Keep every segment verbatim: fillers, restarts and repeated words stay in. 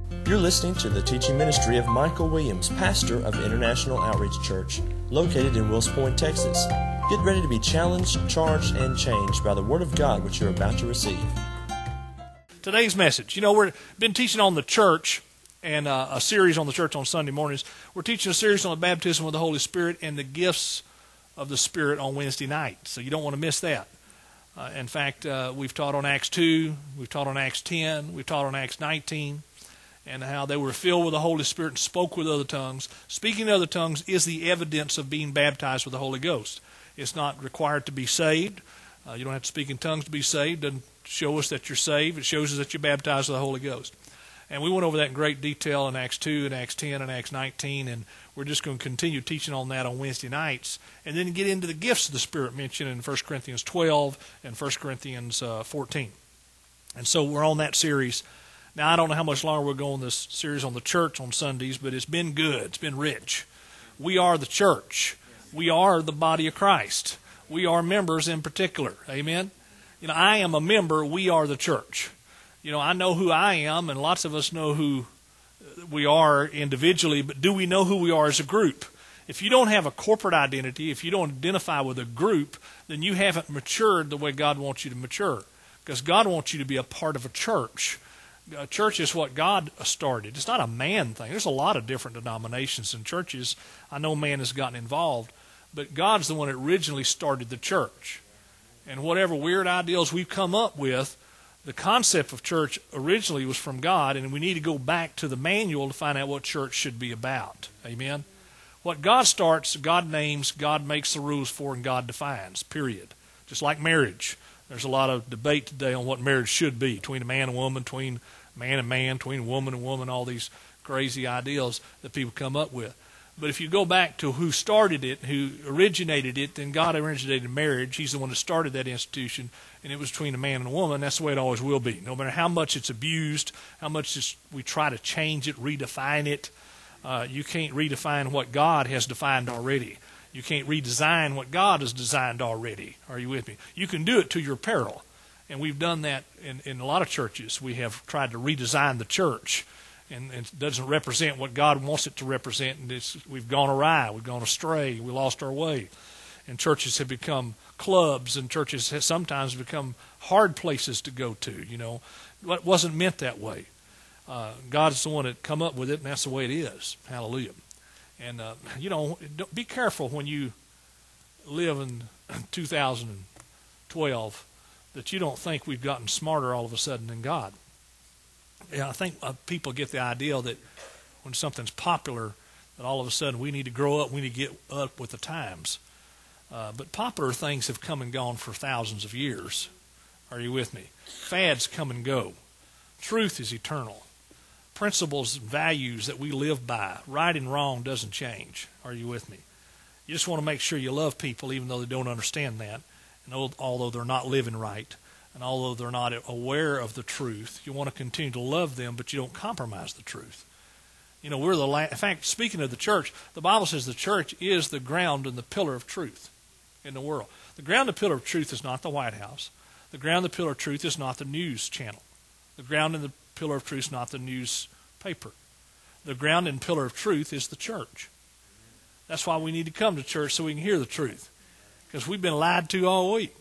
You're listening to the teaching ministry of Michael Williams, pastor of International Outreach Church, located in Wills Point, Texas. Get ready to be challenged, charged, and changed by the Word of God which you're about to receive. Today's message. You know, we've been teaching on the church and uh, a series on the church on Sunday mornings. We're teaching a series on the baptism with the Holy Spirit and the gifts of the Spirit on Wednesday night, so you don't want to miss that. Uh, in fact, uh, we've taught on Acts two, we've taught on Acts ten, we've taught on Acts nineteen, and how they were filled with the Holy Spirit and spoke with other tongues. Speaking in other tongues is the evidence of being baptized with the Holy Ghost. It's not required to be saved. Uh, you don't have to speak in tongues to be saved. It doesn't show us that you're saved. It shows us that you're baptized with the Holy Ghost. And we went over that in great detail in Acts two and Acts ten and Acts nineteen, and we're just going to continue teaching on that on Wednesday nights, and then get into the gifts of the Spirit mentioned in First Corinthians twelve and First Corinthians uh, fourteen. And so we're on that series. Now, I don't know how much longer we'll go on this series on the church on Sundays, but it's been good. It's been rich. We are the church. We are the body of Christ. We are members in particular. Amen? You know, I am a member. We are the church. You know, I know who I am, and lots of us know who we are individually, but do we know who we are as a group? If you don't have a corporate identity, if you don't identify with a group, then you haven't matured the way God wants you to mature, because God wants you to be a part of a church. A church is what God started. It's not a man thing. There's a lot of different denominations and churches. I know man has gotten involved, but God's the one that originally started the church. And whatever weird ideals we've come up with, the concept of church originally was from God, and we need to go back to the manual to find out what church should be about. Amen? What God starts, God names, God makes the rules for, and God defines, period. Just like marriage. There's a lot of debate today on what marriage should be, between a man and woman, between man and man, between woman and woman, all these crazy ideals that people come up with. But if you go back to who started it, who originated it, then God originated marriage. He's the one that started that institution, and it was between a man and a woman. That's the way it always will be. No matter how much it's abused, how much it's, we try to change it, redefine it, uh, you can't redefine what God has defined already. You can't redesign what God has designed already. Are you with me? You can do it to your peril. And we've done that in, in a lot of churches. We have tried to redesign the church, and, and it doesn't represent what God wants it to represent. And it's, we've gone awry. We've gone astray. We lost our way. And churches have become clubs, and churches have sometimes become hard places to go to. You know, it wasn't meant that way. Uh, God's the one that come up with it, and that's the way it is. Hallelujah. And, uh, you know, don't, be careful when you live in two thousand twelve that you don't think we've gotten smarter all of a sudden than God. Yeah, I think uh, people get the idea that when something's popular, that all of a sudden we need to grow up, we need to get up with the times. Uh, but popular things have come and gone for thousands of years. Are you with me? Fads come and go. Truth is eternal. Principles and values that we live by, right and wrong, doesn't change. Are you with me? You just want to make sure you love people even though they don't understand that, and although they're not living right, and although they're not aware of the truth. You want to continue to love them, but you don't compromise the truth. You know, we're the la- in fact, speaking of the church, the Bible says the church is the ground and the pillar of truth in the world. The ground and pillar of truth is not the White House. The ground and the pillar of truth is not the news channel. The ground and the pillar of truth is not the newspaper. The ground and pillar of truth is the church. That's why we need to come to church, so we can hear the truth. Because we've been lied to all week.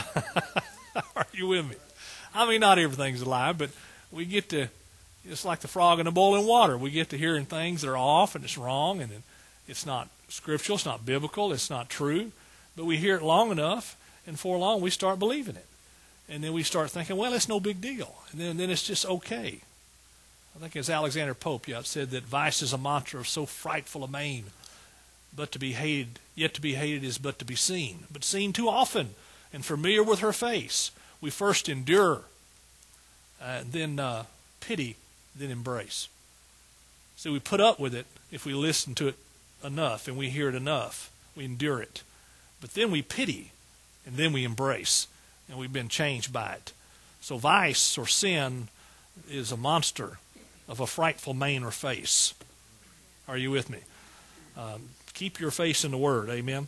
Are you with me? I mean, not everything's a lie, but we get to, it's like the frog in the boiling water. We get to hearing things that are off and it's wrong, and it's not scriptural, it's not biblical, it's not true. But we hear it long enough, and for long we start believing it. And then we start thinking, well, it's no big deal. And then, then it's just okay. I think it's Alexander Pope yeah, said that vice is a mantra of so frightful a main, but to be hated, yet to be hated is but to be seen. But seen too often and familiar with her face, we first endure, uh, then uh, pity, then embrace. So we put up with it if we listen to it enough and we hear it enough. We endure it. But then we pity, and then we embrace. And we've been changed by it. So vice or sin is a monster of a frightful mane or face. Are you with me? Um, keep your face in the Word. Amen?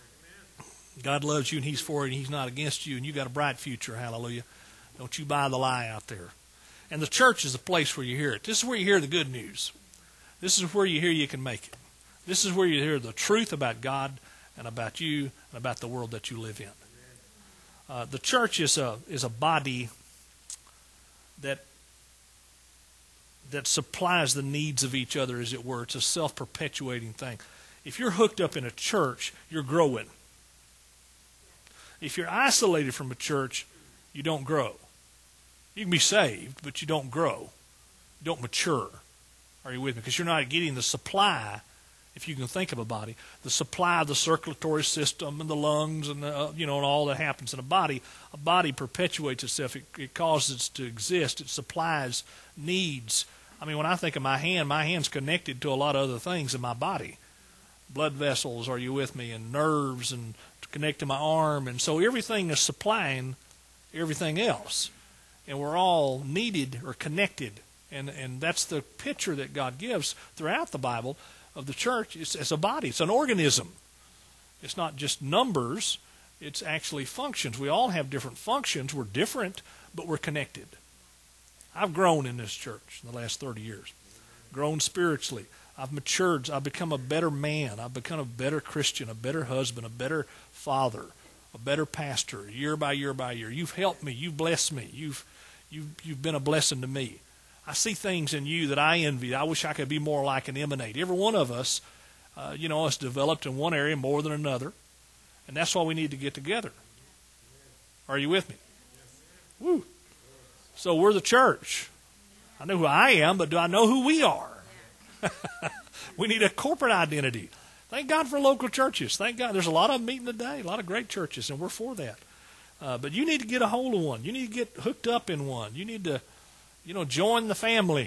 God loves you, and He's for you, and He's not against you, and you got a bright future. Hallelujah. Don't you buy the lie out there. And the church is the place where you hear it. This is where you hear the good news. This is where you hear you can make it. This is where you hear the truth about God and about you and about the world that you live in. Uh, the church is a is a body that that supplies the needs of each other, as it were. It's a self-perpetuating thing. If you're hooked up in a church, you're growing. If you're isolated from a church, you don't grow. You can be saved, but you don't grow. You don't mature. Are you with me? Because you're not getting the supply, if you can think of a body, the supply of the circulatory system and the lungs and the, uh, you know, and all that happens in a body. A body perpetuates itself. It, it causes it to exist. It supplies needs. I mean, when I think of my hand, my hand's connected to a lot of other things in my body. Blood vessels, are you with me, and nerves, and to connect to my arm. And so everything is supplying everything else. And we're all needed or connected. And and that's the picture that God gives throughout the Bible of the church. It's, it's a body. It's an organism. It's not just numbers. It's actually functions. We all have different functions. We're different, but we're connected. I've grown in this church in the last thirty years. Grown spiritually. I've matured. I've become a better man. I've become a better Christian, a better husband, a better father, a better pastor, year by year by year. You've helped me. You've blessed me. You've you've you've been a blessing to me. I see things in you that I envy. I wish I could be more like and emanate. Every one of us, uh, you know, is developed in one area more than another, and that's why we need to get together. Are you with me? Woo! So we're the church. I know who I am, but do I know who we are? We need a corporate identity. Thank God for local churches. Thank God. There's a lot of them meeting today, a lot of great churches, and we're for that. Uh, but you need to get a hold of one. You need to get hooked up in one. You need to, you know, join the family.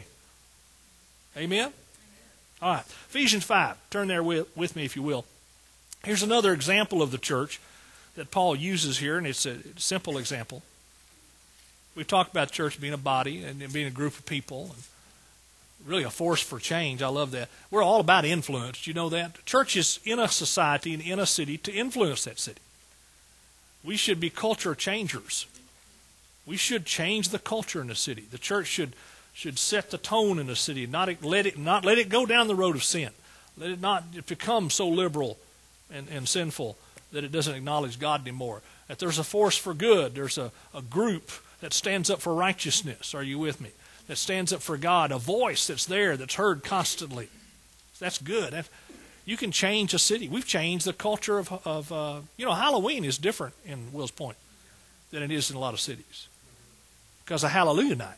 Amen? All right. Ephesians five. Turn there with, with me, if you will. Here's another example of the church that Paul uses here, and it's a simple example. We've talked about church being a body and being a group of people, and really a force for change. I love that. We're all about influence. Do you know that? Church is in a society and in a city to influence that city. We should be culture changers. We should change the culture in the city. The church should should set the tone in the city, not let it not let it go down the road of sin. Let it not become so liberal and, and sinful that it doesn't acknowledge God anymore. That there's a force for good. There's a, a group that stands up for righteousness. Are you with me? That stands up for God, a voice that's there, that's heard constantly. That's good. That, you can change a city. We've changed the culture of, of uh, you know, Halloween is different in Wills Point than it is in a lot of cities because of Hallelujah Night.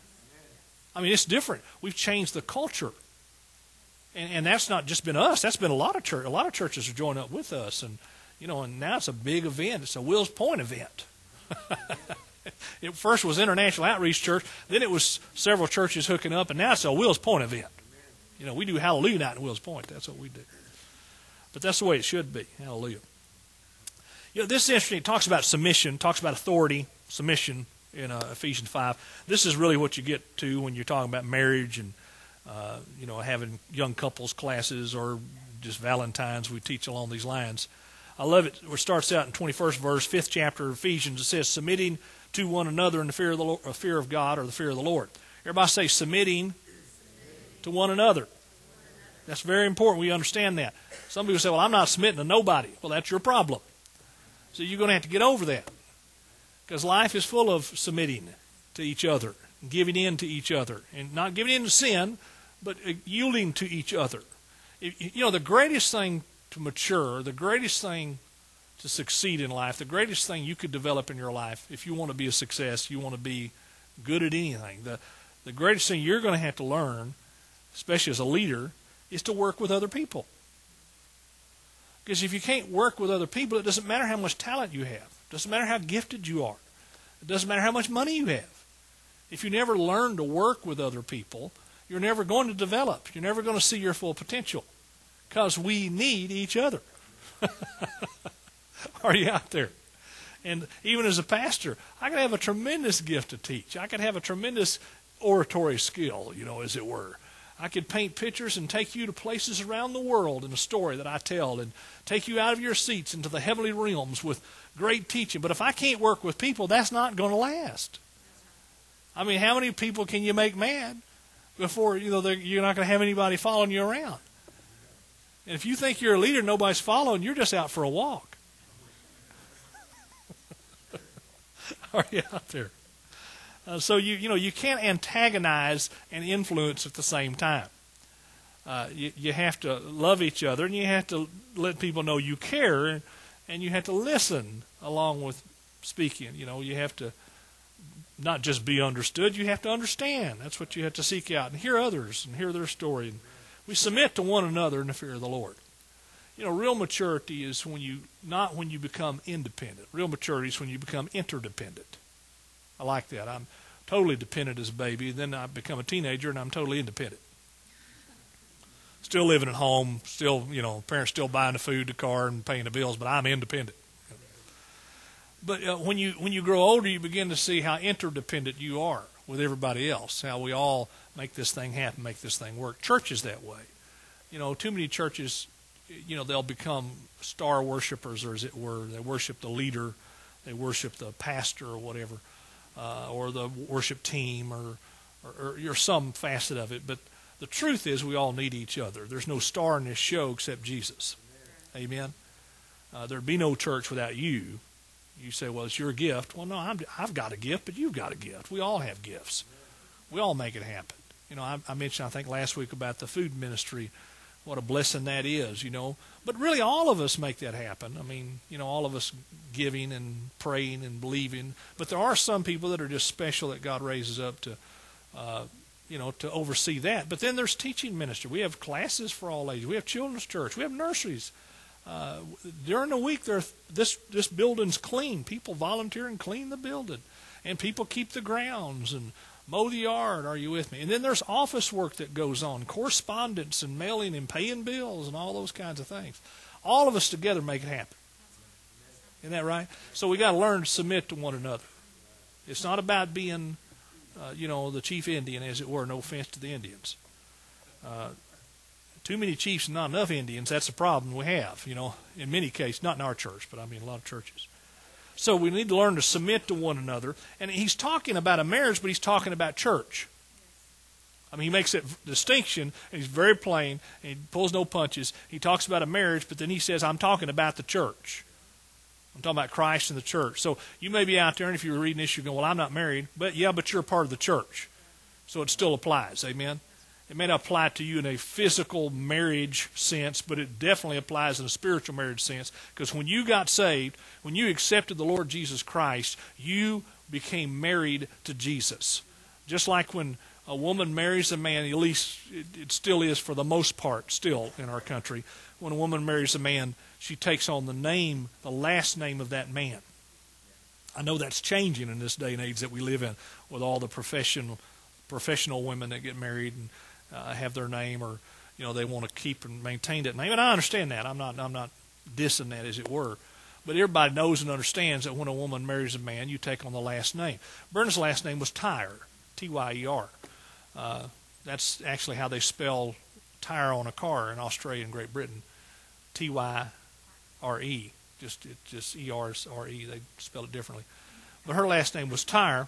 I mean, it's different. We've changed the culture, and, and that's not just been us. That's been a lot of church. A lot of churches are joining up with us, and you know, and now it's a big event. It's a Wills Point event. It first was International Outreach Church, then it was several churches hooking up, and now it's a Wills Point event. You know, we do Hallelujah Night in Wills Point. That's what we do. But that's the way it should be. Hallelujah. You know, this is interesting. It talks about submission, talks about authority, submission in uh, Ephesians five. This is really what you get to when you're talking about marriage and, uh, you know, having young couples classes or just Valentine's. We teach along these lines. I love it. It starts out in twenty-first verse, fifth chapter of Ephesians. It says, submitting to one another in the fear of the Lord, or fear of God, or the fear of the Lord. Everybody say submitting to one another. That's very important. We understand that. Some people say, well, I'm not submitting to nobody. Well, that's your problem. So you're going to have to get over that. Because life is full of submitting to each other, giving in to each other, and not giving in to sin, but yielding to each other. You know, the greatest thing to mature, the greatest thing to succeed in life, the greatest thing you could develop in your life, if you want to be a success, you want to be good at anything, the, the greatest thing you're going to have to learn, especially as a leader, is to work with other people. Because if you can't work with other people, it doesn't matter how much talent you have. It doesn't matter how gifted you are. It doesn't matter how much money you have. If you never learn to work with other people, you're never going to develop. You're never going to see your full potential. Because we need each other. Are you out there? And even as a pastor, I could have a tremendous gift to teach. I could have a tremendous oratory skill, you know, as it were. I could paint pictures and take you to places around the world in a story that I tell and take you out of your seats into the heavenly realms with great teaching. But if I can't work with people, that's not going to last. I mean, how many people can you make mad before, you know, you're not going to have anybody following you around? And if you think you're a leader and nobody's following, you're just out for a walk. Are you out there? Uh, so you you know you can't antagonize and influence at the same time. Uh, you, you have to love each other, and you have to let people know you care, and, and you have to listen along with speaking. You know, you have to not just be understood, you have to understand. That's what you have to seek out and hear others and hear their story. And we submit to one another in the fear of the Lord. You know, real maturity is when you not when you become independent. Real maturity is when you become interdependent. I like that. I'm totally dependent as a baby. Then I become a teenager and I'm totally independent. Still living at home, still, you know, parents still buying the food, the car, and paying the bills, but I'm independent. But uh, when you when you grow older, you begin to see how interdependent you are with everybody else, how we all make this thing happen, make this thing work. Church is that way. You know, too many churches, you know, they'll become star worshipers, or as it were. They worship the leader, they worship the pastor or whatever, uh, or the worship team, or, or, or some facet of it. But the truth is we all need each other. There's no star in this show except Jesus. Amen? Uh, there'd be no church without you. You say, well, it's your gift. Well, no, I'm, I've got a gift, but you've got a gift. We all have gifts. We all make it happen. You know, I, I mentioned, I think, last week about the food ministry, what a blessing that is, you know. But really, all of us make that happen. I mean, you know, all of us giving and praying and believing. But there are some people that are just special that God raises up to, uh, you know, to oversee that. But then there's teaching ministry. We have classes for all ages. We have children's church. We have nurseries. Uh, during the week, there this this building's clean. People volunteer and clean the building, and people keep the grounds and mow the yard. Are you with me? And then there's office work that goes on, correspondence and mailing and paying bills and all those kinds of things. All of us together make it happen. Isn't that right? So we got to learn to submit to one another. It's not about being, uh, you know, the chief Indian, as it were. No offense to the Indians. Uh, Too many chiefs and not enough Indians, that's the problem we have, you know, in many cases, not in our church, but I mean a lot of churches. So we need to learn to submit to one another. And he's talking about a marriage, but he's talking about church. I mean, he makes that distinction, and he's very plain, and he pulls no punches. He talks about a marriage, but then he says, I'm talking about the church. I'm talking about Christ and the church. So you may be out there, and if you're reading this, you're going, well, I'm not married. But yeah, but you're a part of the church. So it still applies. Amen? It may not apply to you in a physical marriage sense, but it definitely applies in a spiritual marriage sense. Because when you got saved, when you accepted the Lord Jesus Christ, you became married to Jesus. Just like when a woman marries a man, at least it, it still is for the most part still in our country, when a woman marries a man, she takes on the name, the last name of that man. I know that's changing in this day and age that we live in, with all the professional professional women that get married and Uh, have their name, or you know, they want to keep and maintain that name. And I understand that. I'm not I'm not dissing that, as it were. But everybody knows and understands that when a woman marries a man, you take on the last name. Brenda's last name was Tyre, T Y E R. Uh, that's actually how they spell tire on a car in Australia and Great Britain. T Y R E. Just it just E R R E. They spell it differently. But her last name was Tyre.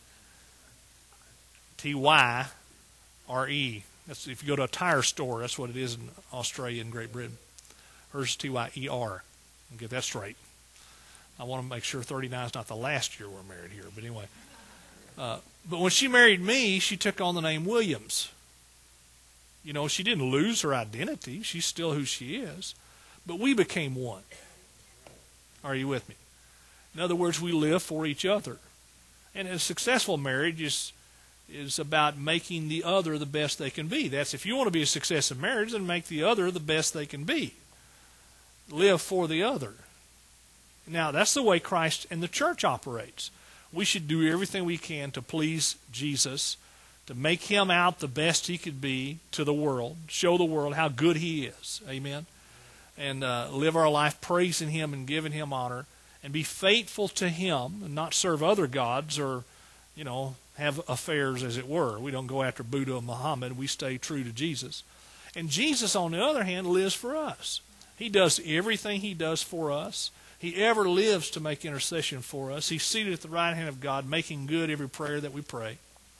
T Y R E. That's if you go to a tire store, that's what it is in Australia and Great Britain. Hers is T Y E R. I'll get that straight. I want to make sure thirty-nine is not the last year we're married here. But anyway. Uh, but when she married me, she took on the name Williams. You know, she didn't lose her identity. She's still who she is. But we became one. Are you with me? In other words, we live for each other. And a successful marriage is... is about making the other the best they can be. That's if you want to be a success in marriage, then make the other the best they can be. Live for the other. Now, that's the way Christ and the church operates. We should do everything we can to please Jesus, to make him out the best he could be to the world, show the world how good he is. Amen? And uh, live our life praising him and giving him honor, and be faithful to him and not serve other gods or, you know, have affairs, as it were. We don't go after Buddha or Muhammad. We stay true to Jesus. And Jesus, on the other hand, lives for us. He does everything he does for us. He ever lives to make intercession for us. He's seated at the right hand of God, making good every prayer that we pray.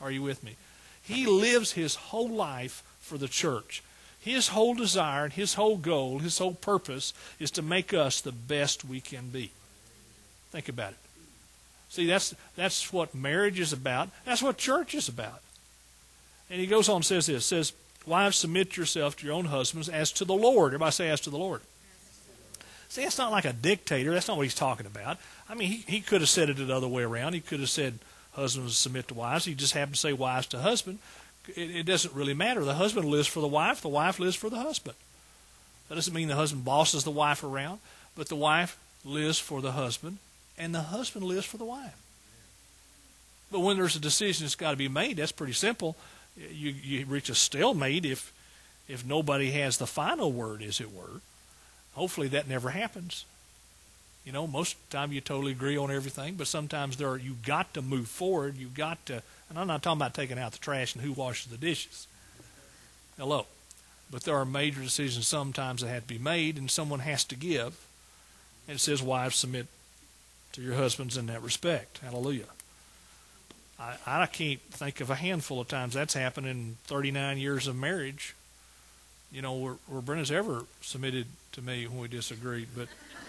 Are you with me? He lives his whole life for the church. His whole desire, his whole goal, his whole purpose is to make us the best we can be. Think about it. See, that's that's what marriage is about. That's what church is about. And he goes on and says this, says, wives, submit yourself to your own husbands as to the Lord. Everybody say as to the Lord. See, that's not like a dictator. That's not what he's talking about. I mean, he, he could have said it the other way around. He could have said husbands submit to wives. He just happened to say wives to husband. It, it doesn't really matter. The husband lives for the wife. The wife lives for the husband. That doesn't mean the husband bosses the wife around, but the wife lives for the husband, and the husband lives for the wife. But when there's a decision that's got to be made, that's pretty simple. You, you reach a stalemate if if nobody has the final word, as it were. Hopefully that never happens. You know, most of the time you totally agree on everything, but sometimes there are, you got to move forward. You got to, and I'm not talking about taking out the trash and who washes the dishes. Hello. But there are major decisions sometimes that have to be made, and someone has to give. And it says, wives, submit to your husbands in that respect. Hallelujah. I, I can't think of a handful of times that's happened in thirty-nine years of marriage. You know, where, where Brenda's ever submitted to me when we disagreed. But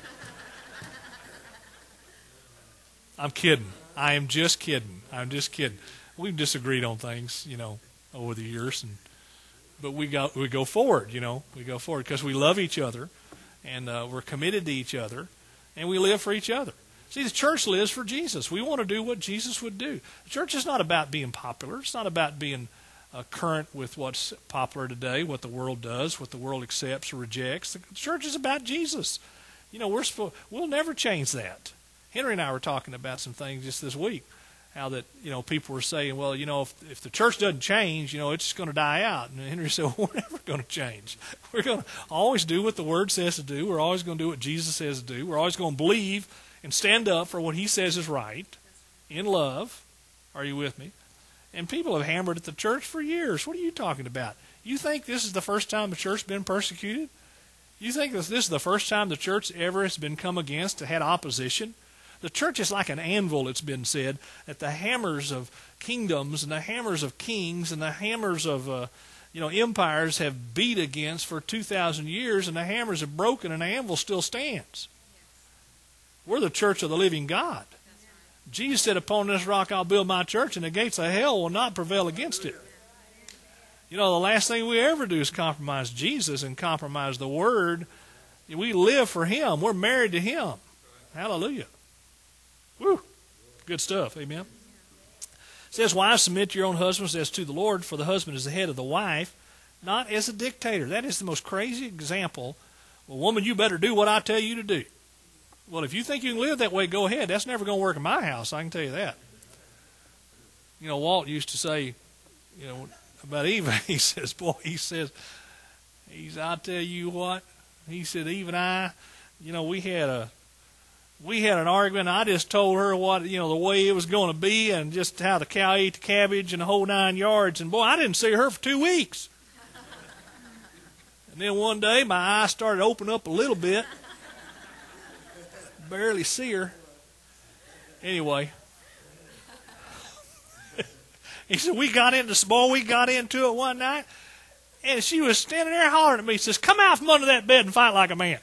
I'm kidding. I am just kidding. I'm just kidding. We've disagreed on things, you know, over the years, and but we go we go forward. You know, we go forward because we love each other, and uh, we're committed to each other, and we live for each other. See, the church lives for Jesus. We want to do what Jesus would do. The church is not about being popular. It's not about being uh, current with what's popular today, what the world does, what the world accepts or rejects. The church is about Jesus. You know, we're supposed, we'll never change that. Henry and I were talking about some things just this week, how that, you know, people were saying, well, you know, if, if the church doesn't change, you know, it's just going to die out. And Henry said, well, we're never going to change. We're going to always do what the Word says to do. We're always going to do what Jesus says to do. We're always going to believe and stand up for what he says is right in love. Are you with me? And people have hammered at the church for years. What are you talking about? You think this is the first time the church has been persecuted? You think this, this is the first time the church ever has been come against, had opposition? The church is like an anvil, it's been said, that the hammers of kingdoms and the hammers of kings and the hammers of uh, you know empires have beat against for two thousand years, and the hammers have broken and the anvil still stands. We're the church of the living God. Jesus said, upon this rock I'll build my church, and the gates of hell will not prevail against it. You know, the last thing we ever do is compromise Jesus and compromise the Word. We live for Him. We're married to Him. Hallelujah. Woo. Good stuff. Amen. It says, wives, submit to your own husbands as to the Lord, for the husband is the head of the wife, not as a dictator. That is the most crazy example. Well, woman, you better do what I tell you to do. Well, if you think you can live that way, go ahead. That's never going to work in my house, I can tell you that. You know, Walt used to say, you know, about Eve, he says, boy, he says, he's, I'll tell you what, he said, Eve and I, you know, we had a, we had an argument. I just told her what, you know, the way it was going to be and just how the cow ate the cabbage and the whole nine yards. And boy, I didn't see her for two weeks. And then one day my eyes started to open up a little bit. Barely see her. Anyway, he said, we got into this, boy, we got into it one night, and she was standing there hollering at me. She says, come out from under that bed and fight like a man.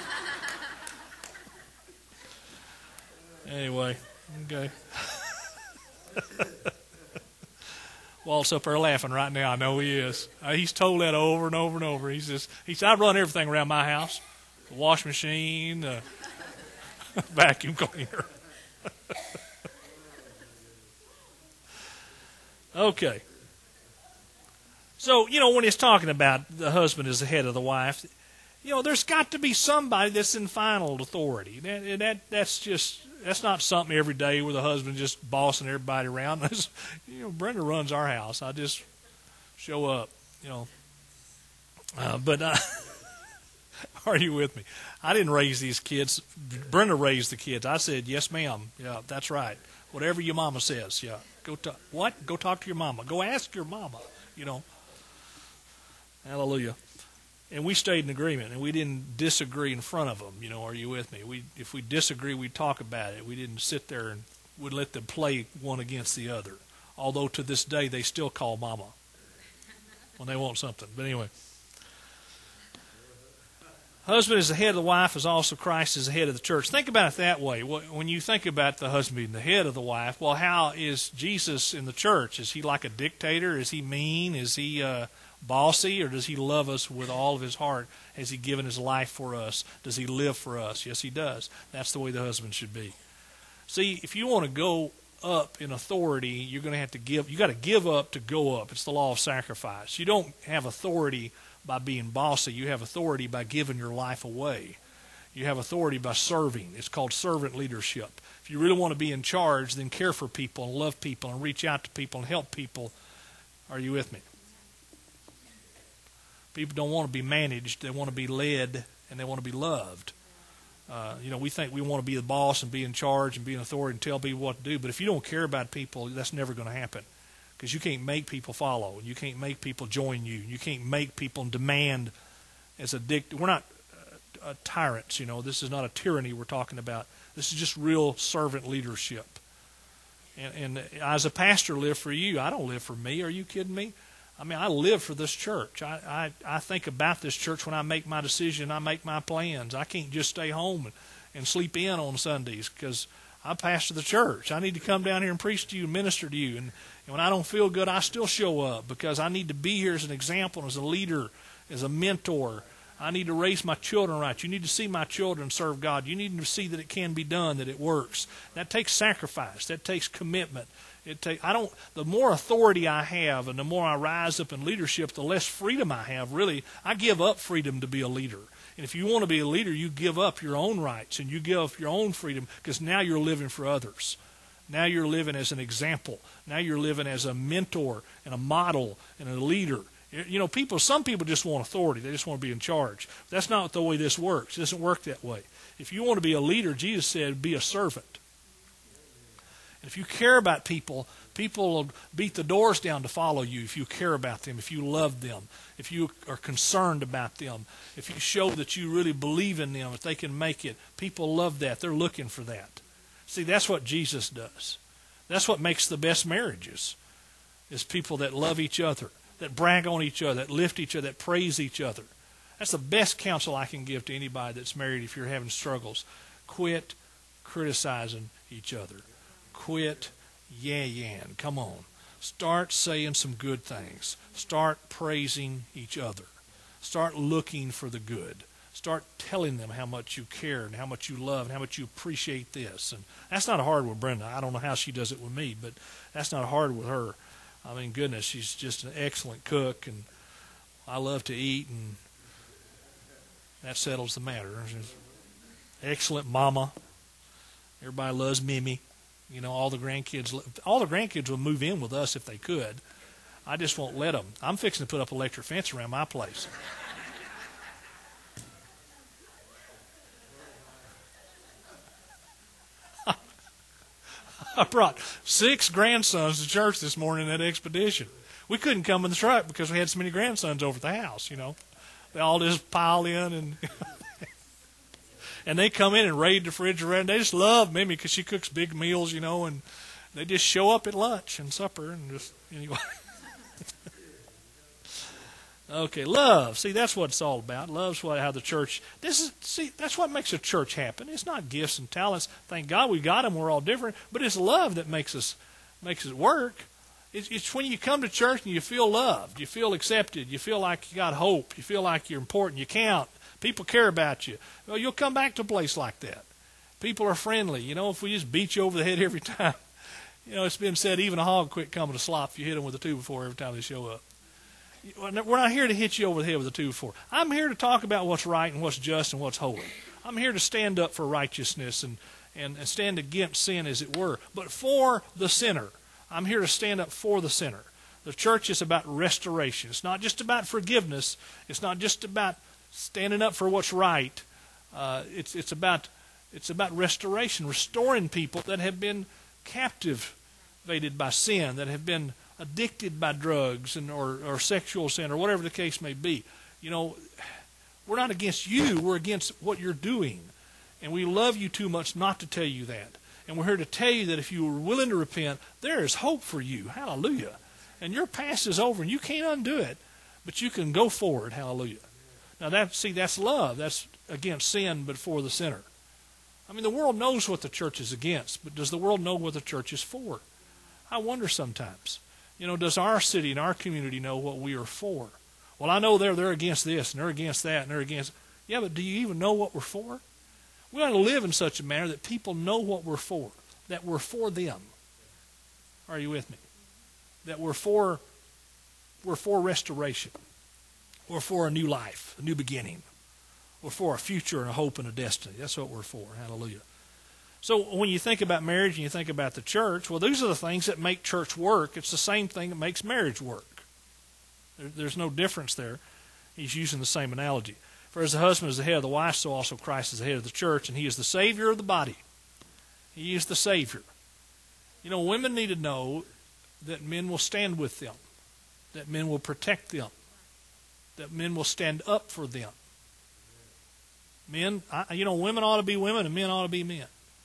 Anyway, okay. Walt's up there laughing right now. I know he is. Uh, he's told that over and over and over. He says, he said, I run everything around my house. The washing machine, the vacuum cleaner. Okay. So, you know, when he's talking about the husband is the head of the wife, you know, there's got to be somebody that's in final authority. That, that That's just, that's not something every day where the husband just bossing everybody around. You know, Brenda runs our house. I just show up, you know. Uh, but uh, are you with me? I didn't raise these kids. Brenda raised the kids. I said, yes, ma'am. Yeah, that's right. Whatever your mama says. Yeah. Go talk. What? Go talk to your mama. Go ask your mama. You know. Hallelujah. And we stayed in agreement, and we didn't disagree in front of them. You know, are you with me? We, if we disagree, we talk about it. We didn't sit there and would let them play one against the other. although to this day they still call mama when they want something. But anyway. Husband is the head of the wife, as also Christ is the head of the church. Think about it that way. When you think about the husband being the head of the wife, well, how is Jesus in the church? Is he like a dictator? Is he mean? Is he uh, bossy? Or does he love us with all of his heart? Has he given his life for us? Does he live for us? Yes, he does. That's the way the husband should be. See, if you want to go up in authority, you're going to have to give. You got to give up to go up. It's the law of sacrifice. You don't have authority by being bossy. You have authority by giving your life away. You have authority by serving. It's called servant leadership. If you really want to be in charge, then care for people and love people and reach out to people and help people. Are you with me? People don't want to be managed. They want to be led, and they want to be loved. Uh, you know, we think we want to be the boss and be in charge and be in authority and tell people what to do. But if you don't care about people, that's never going to happen. Because you can't make people follow, and you can't make people join you. You can't make people demand as a dict. We're not uh, uh, tyrants, you know. This is not a tyranny we're talking about. This is just real servant leadership. And, and as a pastor, live for you. I don't live for me. Are you kidding me? I mean, I live for this church. I, I, I think about this church when I make my decision. I make my plans. I can't just stay home and, and sleep in on Sundays because I pastor the church. I need to come down here and preach to you and minister to you. And, and when I don't feel good, I still show up because I need to be here as an example, as a leader, as a mentor. I need to raise my children right. You need to see my children serve God. You need to see that it can be done, that it works. That takes sacrifice. That takes commitment. It take, I don't. The more authority I have and the more I rise up in leadership, the less freedom I have, really. I give up freedom to be a leader. And if you want to be a leader, you give up your own rights and you give up your own freedom because now you're living for others. Now you're living as an example. Now you're living as a mentor and a model and a leader. You know, people. Some people just want authority. They just want to be in charge. That's not the way this works. It doesn't work that way. If you want to be a leader, Jesus said, be a servant. And if you care about people, people will beat the doors down to follow you if you care about them, if you love them, if you are concerned about them, if you show that you really believe in them, if they can make it. People love that. They're looking for that. See, that's what Jesus does. That's what makes the best marriages, is people that love each other, that brag on each other, that lift each other, that praise each other. That's the best counsel I can give to anybody that's married if you're having struggles. Quit criticizing each other. Quit yeah-yan. Come on. Start saying some good things. Start praising each other. Start looking for the good. Start telling them how much you care and how much you love and how much you appreciate this. And that's not hard with Brenda. I don't know how she does it with me, but that's not hard with her. I mean, goodness, she's just an excellent cook, and I love to eat, and that settles the matter. She's excellent mama. Everybody loves Mimi. You know, all the grandkids, all the grandkids will move in with us if they could. I just won't let them. I'm fixing to put up an electric fence around my place. I brought six grandsons to church this morning at Expedition. We couldn't come in the truck because we had so many grandsons over at the house, you know. They all just pile in and and they come in and raid the refrigerator. They just love Mimi because she cooks big meals, you know, and they just show up at lunch and supper and just, anyway. Okay, love. See, that's what it's all about. Love's what how the church. This is see, that's what makes a church happen. It's not gifts and talents. Thank God we got them. We're all different, but it's love that makes us makes it work. It's, it's when you come to church and you feel loved, you feel accepted, you feel like you got hope, you feel like you're important, you count. People care about you. Well, you'll come back to a place like that. People are friendly. You know, if we just beat you over the head every time, you know, it's been said even a hog quit coming to slop if you hit them with a two before every time they show up. We're not here to hit you over the head with a two before. I'm here to talk about what's right and what's just and what's holy. I'm here to stand up for righteousness and, and, and stand against sin, as it were, but for the sinner. I'm here to stand up for the sinner. The church is about restoration. It's not just about forgiveness. It's not just about standing up for what's right. Uh, it's it's about it's about restoration, restoring people that have been captivated by sin, that have been addicted by drugs and or, or sexual sin or whatever the case may be. You know, we're not against you. We're against what you're doing. And we love you too much not to tell you that. And we're here to tell you that if you are willing to repent, there is hope for you. Hallelujah. And your past is over, and you can't undo it, but you can go forward. Hallelujah. Now, that see, that's love. That's against sin, but for the sinner. I mean, the world knows what the church is against, but does the world know what the church is for? I wonder sometimes. You know, does our city and our community know what we are for? Well, I know they're they're against this, and they're against that, and they're against... Yeah, but do you even know what we're for? We ought to live in such a manner that people know what we're for, that we're for them. Are you with me? That we're for, we're for restoration. We're for a new life, a new beginning. We're for a future and a hope and a destiny. That's what we're for. Hallelujah. So when you think about marriage and you think about the church, well, these are the things that make church work. It's the same thing that makes marriage work. There, there's no difference there. He's using the same analogy. For as the husband is the head of the wife, so also Christ is the head of the church, and he is the Savior of the body. He is the Savior. You know, women need to know that men will stand with them, that men will protect them, that men will stand up for them. Men, I, you know, women ought to be women and men ought to be men.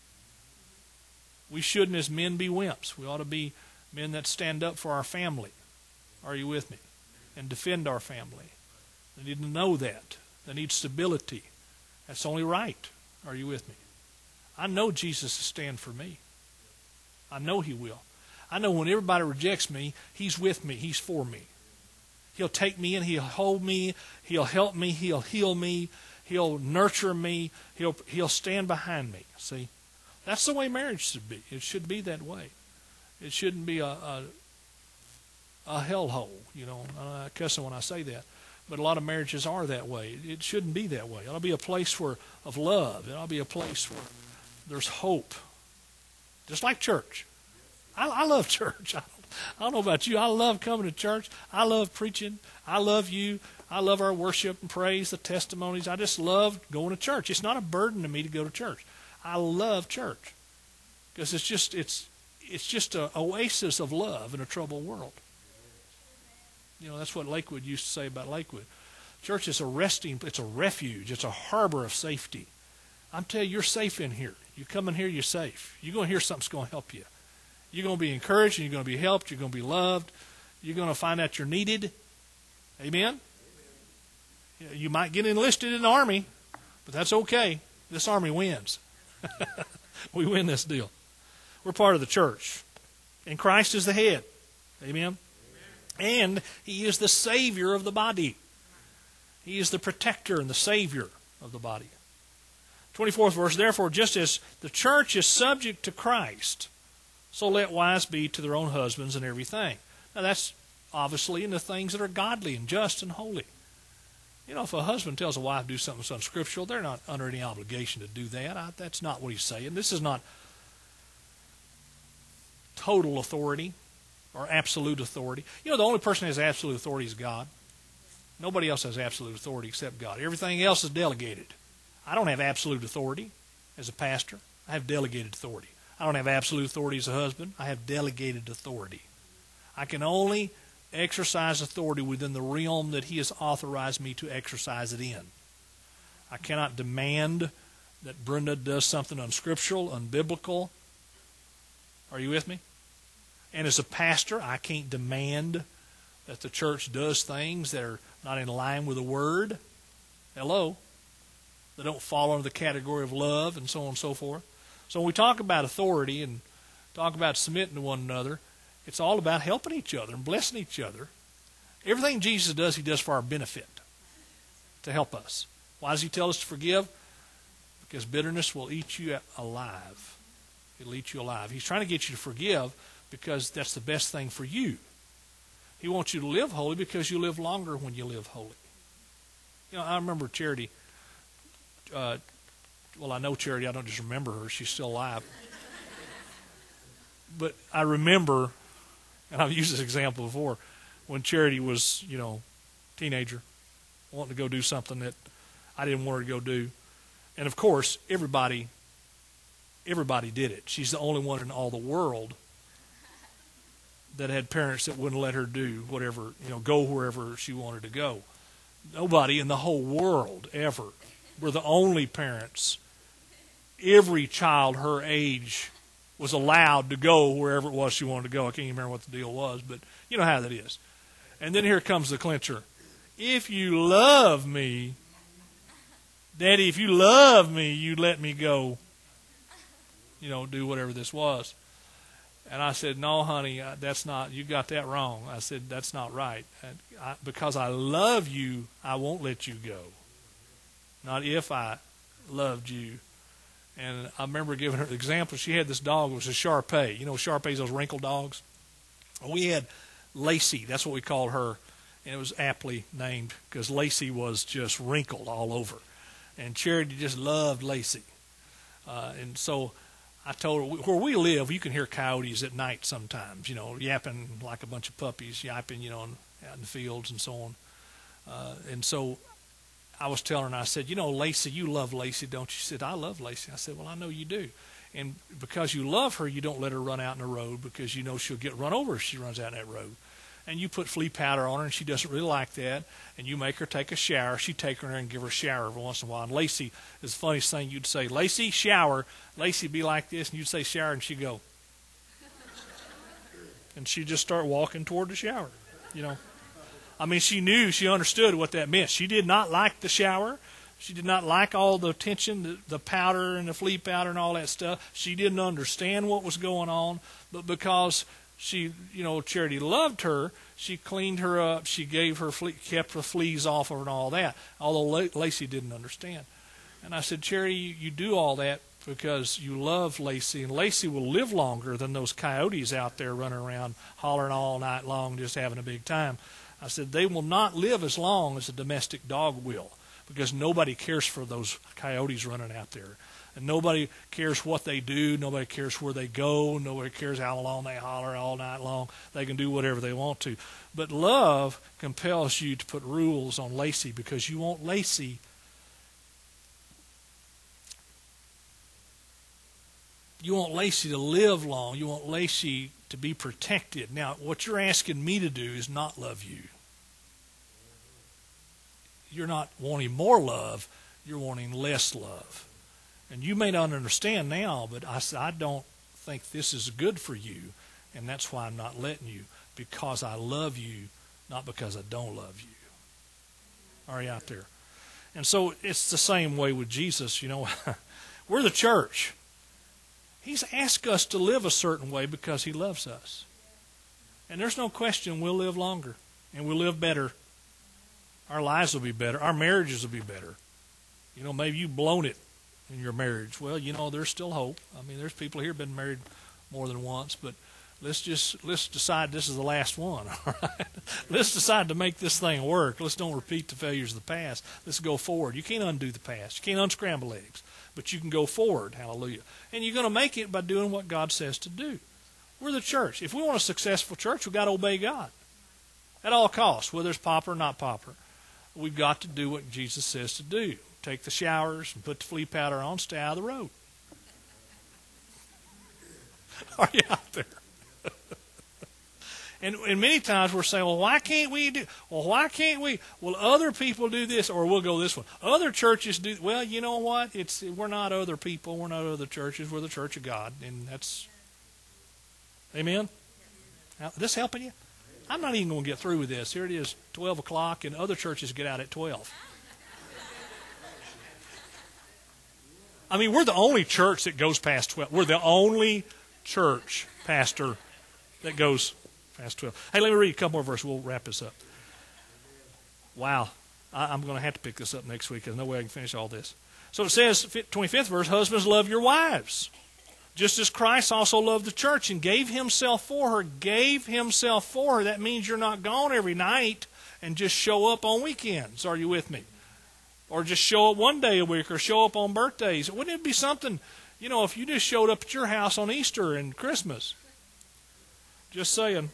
We shouldn't as men be wimps. We ought to be men that stand up for our family. Are you with me? And defend our family. They need to know that. They need stability. That's only right. Are you with me? I know Jesus will stand for me. I know he will. I know when everybody rejects me, he's with me. He's for me. He'll take me in. He'll hold me. He'll help me. He'll heal me. He'll nurture me. He'll he'll stand behind me. See? That's the way marriage should be. It should be that way. It shouldn't be a a, a hellhole. You know, I'm cussing when I say that. But a lot of marriages are that way. It shouldn't be that way. It ought to be a place where of love. It ought to be a place where there's hope. Just like church. I, I love church. I don't, I don't know about you. I love coming to church. I love preaching. I love you. I love our worship and praise, the testimonies. I just love going to church. It's not a burden to me to go to church. I love church because it's just it's it's just an oasis of love in a troubled world. You know, that's what Lakewood used to say about Lakewood. Church is a resting, it's a refuge, it's a harbor of safety. I'm telling you, you're safe in here. You come in here, you're safe. You're going to hear something's going to help you. You're going to be encouraged, and you're going to be helped, you're going to be loved. You're going to find out you're needed. Amen? Amen. You might get enlisted in the army, but that's okay. This army wins. We win this deal. We're part of the church. And Christ is the head. Amen? And he is the Savior of the body. He is the protector and the Savior of the body. twenty-fourth verse, therefore, just as the church is subject to Christ, so let wives be to their own husbands in everything. Now that's obviously in the things that are godly and just and holy. You know, if a husband tells a wife to do something that's unscriptural, they're not under any obligation to do that. I, that's not what he's saying. This is not total authority or absolute authority. You know, the only person who has absolute authority is God. Nobody else has absolute authority except God. Everything else is delegated. I don't have absolute authority as a pastor. I have delegated authority. I don't have absolute authority as a husband. I have delegated authority. I can only exercise authority within the realm that he has authorized me to exercise it in. I cannot demand that Brenda does something unscriptural, unbiblical. Are you with me? And as a pastor, I can't demand that the church does things that are not in line with the Word. Hello? They don't fall under the category of love and so on and so forth. So when we talk about authority and talk about submitting to one another, it's all about helping each other and blessing each other. Everything Jesus does, he does for our benefit, to help us. Why does he tell us to forgive? Because bitterness will eat you alive. It'll eat you alive. He's trying to get you to forgive because that's the best thing for you. He wants you to live holy because you live longer when you live holy. You know, I remember Charity. Uh, well, I know Charity. I don't just remember her. She's still alive. But I remember, and I've used this example before, when Charity was, you know, teenager, wanting to go do something that I didn't want her to go do. And, of course, everybody, everybody did it. She's the only one in all the world that had parents that wouldn't let her do whatever, you know, go wherever she wanted to go. Nobody in the whole world ever. We're the only parents. Every child her age was allowed to go wherever it was she wanted to go. I can't even remember what the deal was, but you know how that is. And then here comes the clincher. If you love me, Daddy, if you love me, you let me go, you know, do whatever this was. And I said, no, honey, that's not, you got that wrong. I said, that's not right. I, because I love you, I won't let you go. Not if I loved you. And I remember giving her an example. She had this dog. It was a Shar-Pei. You know, Shar-Peis, those wrinkled dogs. We had Lacey. That's what we called her. And it was aptly named because Lacey was just wrinkled all over. And Charity just loved Lacey. Uh, and so I told her, where we live, you can hear coyotes at night sometimes, you know, yapping like a bunch of puppies, yapping, you know, out in the fields and so on. Uh, and so I was telling her, and I said, you know, Lacey, you love Lacey, don't you? She said, I love Lacey. I said, well, I know you do. And because you love her, you don't let her run out in the road because you know she'll get run over if she runs out in that road. And you put flea powder on her, and she doesn't really like that. And you make her take a shower. She'd take her in there and give her a shower every once in a while. And Lacey is the funniest thing. You'd say, Lacey, shower. Lacey'd be like this, and you'd say shower, and she'd go. And she'd just start walking toward the shower, you know. I mean, she knew, she understood what that meant. She did not like the shower. She did not like all the attention, the, the powder and the flea powder and all that stuff. She didn't understand what was going on, but because she, you know, Charity loved her, she cleaned her up, she gave her, flea, kept the fleas off her and all that, although Lacey didn't understand. And I said, Charity, you, you do all that because you love Lacey, and Lacey will live longer than those coyotes out there running around hollering all night long just having a big time. I said, they will not live as long as a domestic dog will because nobody cares for those coyotes running out there. And nobody cares what they do. Nobody cares where they go. Nobody cares how long they holler all night long. They can do whatever they want to. But love compels you to put rules on Lacey because you want Lacey you want Lacey to live long. You want Lacey to be protected. Now, what you're asking me to do is not love you. You're not wanting more love. You're wanting less love. And you may not understand now, but I, I don't think this is good for you, and that's why I'm not letting you, because I love you, not because I don't love you. Are you out there? And so it's the same way with Jesus. You know, we're the church. He's asked us to live a certain way because he loves us. And there's no question we'll live longer, and we'll live better. Our lives will be better. Our marriages will be better. You know, maybe you've blown it in your marriage. Well, you know, there's still hope. I mean, there's people here who've been married more than once, but let's just let's decide this is the last one. All right, let's decide to make this thing work. Let's don't repeat the failures of the past. Let's go forward. You can't undo the past. You can't unscramble eggs, but you can go forward. Hallelujah! And you're going to make it by doing what God says to do. We're the church. If we want a successful church, we've got to obey God at all costs, whether it's popular or not popular. We've got to do what Jesus says to do. Take the showers and put the flea powder on, stay out of the road. Are you out there? and, and many times we're saying, well, why can't we do, well, why can't we? Well, other people do this, or we'll go this one. Other churches do, well, you know what? It's we're not other people. We're not other churches. We're the church of God. And that's, amen? Now, this helping you? I'm not even going to get through with this. Here it is, twelve o'clock, and other churches get out at twelve. I mean, we're the only church that goes past twelve. We're the only church, pastor, that goes past twelve. Hey, let me read a couple more verses. We'll wrap this up. Wow. I, I'm going to have to pick this up next week. There's no way I can finish all this. So it says, twenty-fifth verse, husbands, love your wives, just as Christ also loved the church and gave himself for her. Gave himself for her. That means you're not gone every night and just show up on weekends. Are you with me? Or just show up one day a week, or show up on birthdays. Wouldn't it be something, you know, if you just showed up at your house on Easter and Christmas? Just saying.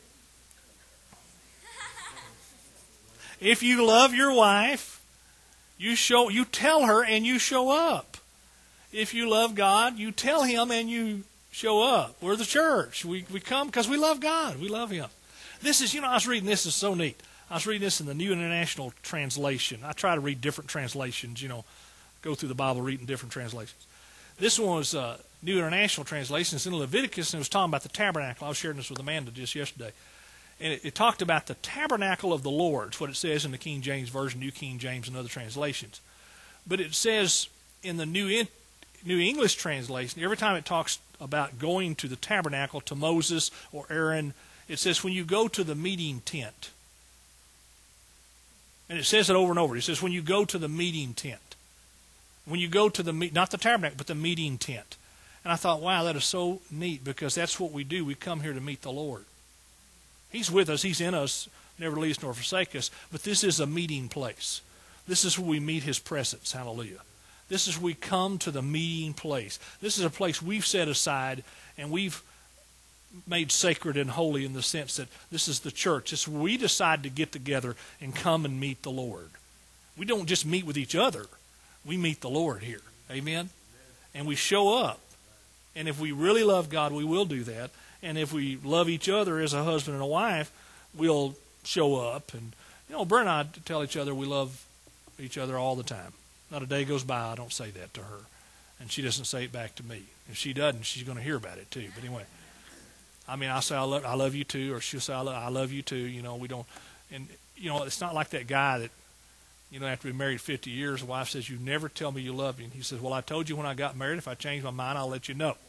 If you love your wife, you show, you tell her and you show up. If you love God, you tell him and you show up. We're the church. We we come because we love God. We love him. This is, you know, I was reading this. Is so neat. I was reading this in the New International Translation. I try to read different translations, you know, go through the Bible reading different translations. This one was uh, New International Translation. It's in Leviticus, and it was talking about the tabernacle. I was sharing this with Amanda just yesterday. And it, it talked about the tabernacle of the Lord. It's what it says in the King James Version, New King James, and other translations. But it says in the New, in, New English translation, every time it talks about going to the tabernacle, to Moses or Aaron, it says when you go to the meeting tent. And it says it over and over. It says when you go to the meeting tent. When you go to the, not the tabernacle, but the meeting tent. And I thought, wow, that is so neat, because that's what we do. We come here to meet the Lord. He's with us. He's in us, never leave us nor forsake us. But this is a meeting place. This is where we meet His presence. Hallelujah. This is where we come to the meeting place. This is a place we've set aside and we've made sacred and holy, in the sense that this is the church. It's where we decide to get together and come and meet the Lord. We don't just meet with each other. We meet the Lord here. Amen? And we show up. And if we really love God, we will do that. And if we love each other as a husband and a wife, we'll show up. And, you know, Bert and I tell each other we love each other all the time. Not a day goes by I don't say that to her. And she doesn't say it back to me. If she doesn't, she's going to hear about it too. But anyway, I mean, I say I love, I love you too, or she'll say I love, I love you too. You know, we don't, and you know, it's not like that guy that, you know, after we married fifty years, the wife says, "You never tell me you love me." And he says, "Well, I told you when I got married. If I change my mind, I'll let you know."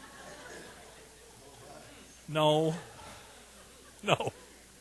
No, no.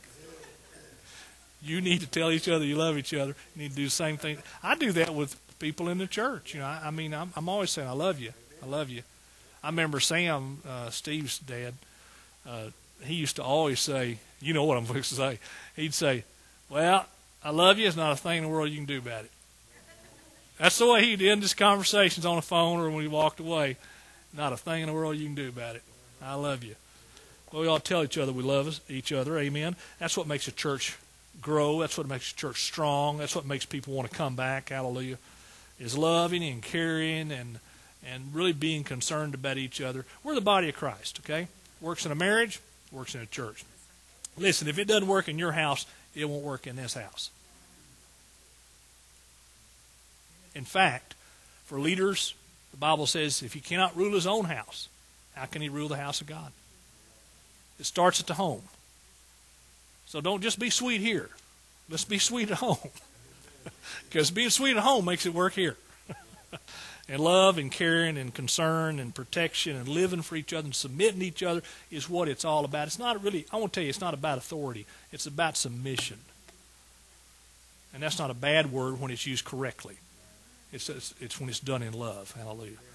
You need to tell each other you love each other. You need to do the same thing. I do that with people in the church. You know, I, I mean, I'm, I'm always saying, "I love you. I love you." I remember Sam, uh, Steve's dad. Uh, he used to always say, "You know what I'm going to say." He'd say, "Well, I love you. It's not a thing in the world you can do about it." That's the way he'd end his conversations on the phone or when he walked away. Not a thing in the world you can do about it. I love you. Well, we all tell each other we love each other. Amen. That's what makes a church grow. That's what makes a church strong. That's what makes people want to come back. Hallelujah. Is loving and caring and and really being concerned about each other. We're the body of Christ, okay? Works in a marriage, works in a church. Listen, if it doesn't work in your house, it won't work in this house. In fact, for leaders, the Bible says if he cannot rule his own house, how can he rule the house of God? It starts at the home. So don't just be sweet here. Let's be sweet at home. Because being sweet at home makes it work here. And love and caring and concern and protection and living for each other and submitting to each other is what it's all about. It's not really, I want to tell you, it's not about authority. It's about submission. And that's not a bad word when it's used correctly. It's, it's, it's when it's done in love. Hallelujah.